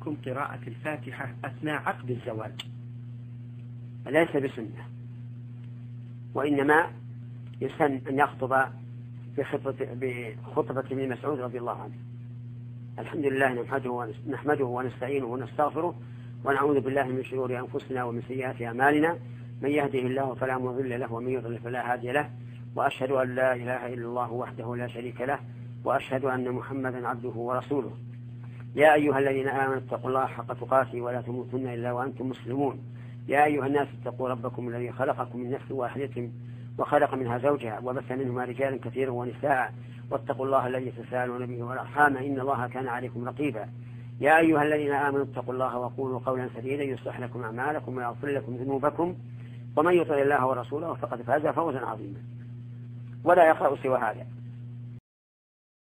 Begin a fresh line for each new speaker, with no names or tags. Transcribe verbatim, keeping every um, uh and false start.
حكم قراءة الفاتحة أثناء عقد الزواج؟
ليس بسنة، وإنما يسن أن يخطب بخطبة ابن مسعود رضي الله عنه: الحمد لله نحمده ونستعينه ونستغفره ونعوذ بالله من شرور أنفسنا ومن سيئات أعمالنا، من يهده الله فلا مضل له ومن يضلل فلا هادي له، وأشهد أن لا إله إلا الله وحده لا شريك له، وأشهد أن محمدا عبده ورسوله. يا أيها الذين آمنوا اتقوا الله حق تقاته ولا تموتن إلا وأنتم مسلمون. يا أيها الناس اتقوا ربكم الذي خلقكم من نفس واحدة وخلق منها زوجها وبث منهما رجالا كثيرا ونساء، واتقوا الله الذي تساءلون به والأرحام إن الله كان عليكم رقيبا. يا أيها الذين آمنوا اتقوا الله وقولوا قولا سديدا يصلح لكم أعمالكم ويغفر لكم ذنوبكم، ومن يطع الله ورسوله فقد فاز فوزا عظيما. ولا يقرأ سوى هذا.